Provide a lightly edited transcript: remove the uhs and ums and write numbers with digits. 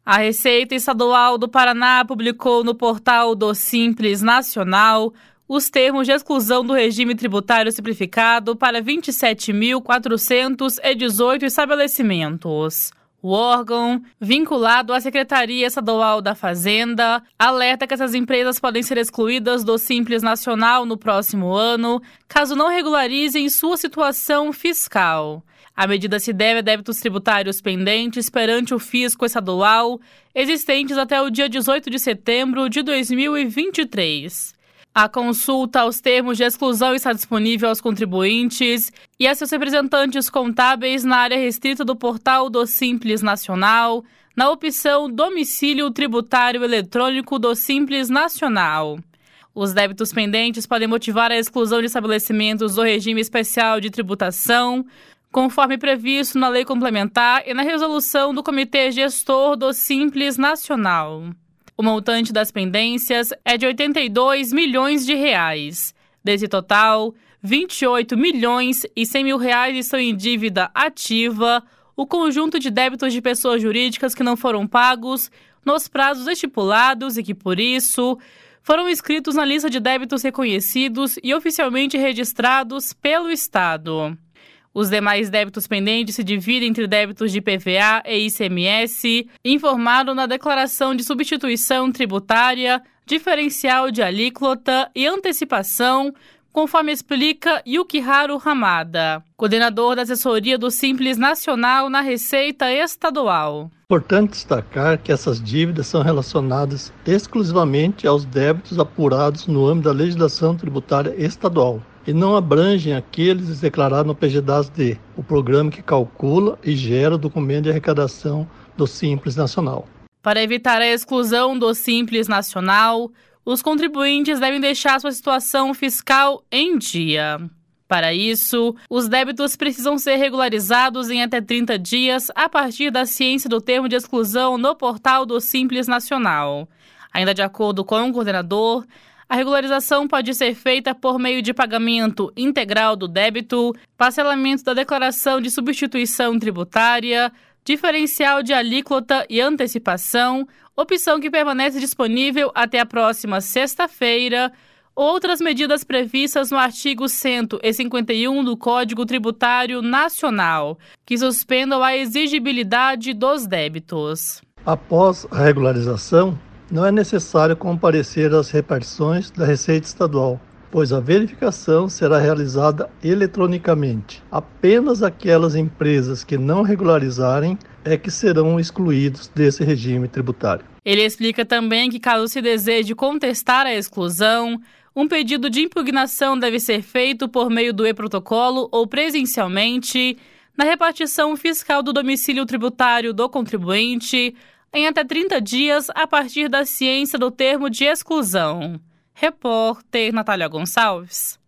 A Receita Estadual do Paraná publicou no portal do Simples Nacional os termos de exclusão do regime tributário simplificado para 27.418 estabelecimentos. O órgão, vinculado à Secretaria Estadual da Fazenda, alerta que essas empresas podem ser excluídas do Simples Nacional no próximo ano, caso não regularizem sua situação fiscal. A medida se deve a débitos tributários pendentes perante o fisco estadual, existentes até o dia 18 de setembro de 2023. A consulta aos termos de exclusão está disponível aos contribuintes e a seus representantes contábeis na área restrita do portal do Simples Nacional, na opção Domicílio Tributário Eletrônico do Simples Nacional. Os débitos pendentes podem motivar a exclusão de estabelecimentos do regime especial de tributação, conforme previsto na Lei Complementar e na resolução do Comitê Gestor do Simples Nacional. O montante das pendências é de R$ 82 milhões. Desse total, R$ 28 milhões e 100 mil estão em dívida ativa, o conjunto de débitos de pessoas jurídicas que não foram pagos nos prazos estipulados e que, por isso, foram inscritos na lista de débitos reconhecidos e oficialmente registrados pelo Estado. Os demais débitos pendentes se dividem entre débitos de IPVA e ICMS, informado na Declaração de Substituição Tributária, Diferencial de Alíquota e Antecipação, conforme explica Yukihiro Hamada, coordenador da assessoria do Simples Nacional na Receita Estadual. Importante destacar que essas dívidas são relacionadas exclusivamente aos débitos apurados no âmbito da legislação tributária estadual e não abrangem aqueles declarados no PGDAS-D, o programa que calcula e gera o documento de arrecadação do Simples Nacional. Para evitar a exclusão do Simples Nacional, os contribuintes devem deixar sua situação fiscal em dia. Para isso, os débitos precisam ser regularizados em até 30 dias a partir da ciência do termo de exclusão no portal do Simples Nacional. Ainda de acordo com o coordenador, a regularização pode ser feita por meio de pagamento integral do débito, parcelamento da declaração de substituição tributária, diferencial de alíquota e antecipação, opção que permanece disponível até a próxima sexta-feira, outras medidas previstas no artigo 151 do Código Tributário Nacional, que suspendam a exigibilidade dos débitos. Após a regularização, não é necessário comparecer às repartições da Receita Estadual, pois a verificação será realizada eletronicamente. Apenas aquelas empresas que não regularizarem é que serão excluídos desse regime tributário. Ele explica também que, caso se deseje contestar a exclusão, um pedido de impugnação deve ser feito por meio do e-protocolo ou presencialmente na repartição fiscal do domicílio tributário do contribuinte em até 30 dias a partir da ciência do termo de exclusão. Repórter Natália Gonçalves.